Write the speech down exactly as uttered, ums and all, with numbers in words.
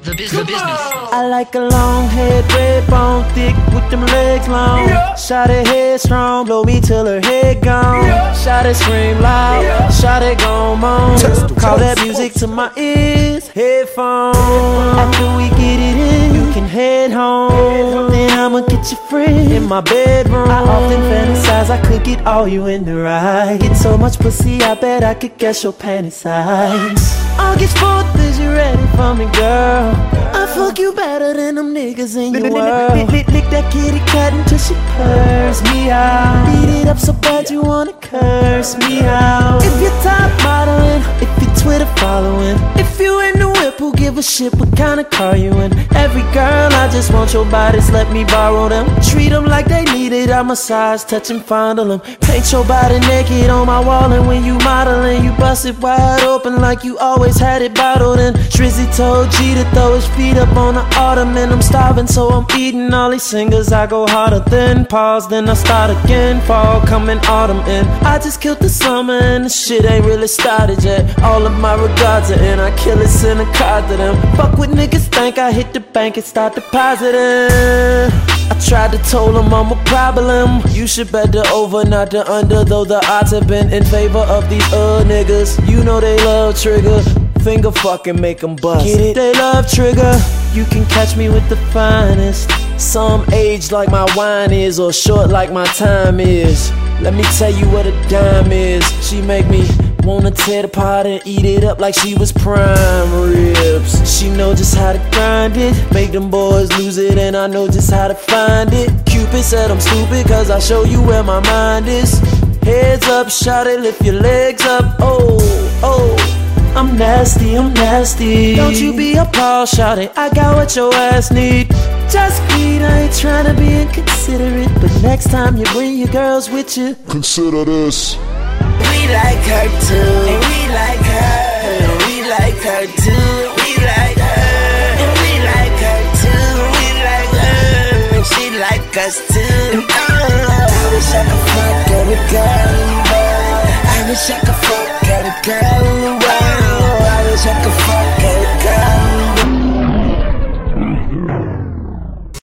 The, biz- the business. I like a long head, red bone, thick with them legs long. Yeah. Shot it head strong, blow me till her head gone. Yeah. Shot it scream loud, yeah. Shot it gone moan. Call that music to my ears, headphones. After we get it in, you can head home. Then I'ma get your friend in my bedroom. I often fantasize I could get all you in the ride. Get so much pussy, I bet I could guess your panty size. August fourth, is you ready for me, girl? I fuck you better than them niggas in your world. Lick, lick, lick that kitty cat until she purrs me out. Beat it up so bad you wanna curse me out. If you're top modeling, if you're Twitter following, if you in the whip, who give a shit what kind of car you in? Every girl, I just want your bodies, let me borrow them. Treat them like they need it, I massage, touch and fondle them. Paint your body naked on my wall, and when you modeling, you bust it wide open like you always had it bottled in. Drizzy told G to throw his feet up on the ottoman. I'm starving, so I'm eating all these singers. I go harder, then pause, then I start again. Fall coming, autumn in. I just killed the summer and the shit ain't really started yet. All of my regards are in. I kill it, send a card to them. Fuck what niggas think. I hit the bank and start depositing. I tried to tell them I'm a problem. You should bet the over, not the under. Though the odds have been in favor of these uh niggas. You know they love Trigger. Finger fucking make them bust. Get it? They love Trigger. You can catch me with the finest. Some age like my wine is, or short like my time is. Let me tell you what a dime is. She make me wanna tear the pot and eat it up like she was prime ribs. She know just how to grind it, make them boys lose it, and I know just how to find it. Cupid said I'm stupid cause I show you where my mind is. Heads up, shout it, lift your legs up. Oh, oh, I'm nasty, I'm nasty. Don't you be appalled, shout it, I got what your ass need. Just greed, I ain't tryna be inconsiderate, but next time you bring your girls with you, consider this. We like her too, and we like her, and we like her too, we like her, and we like her too, we like her, and she like us too. I wish I could fuck every girl.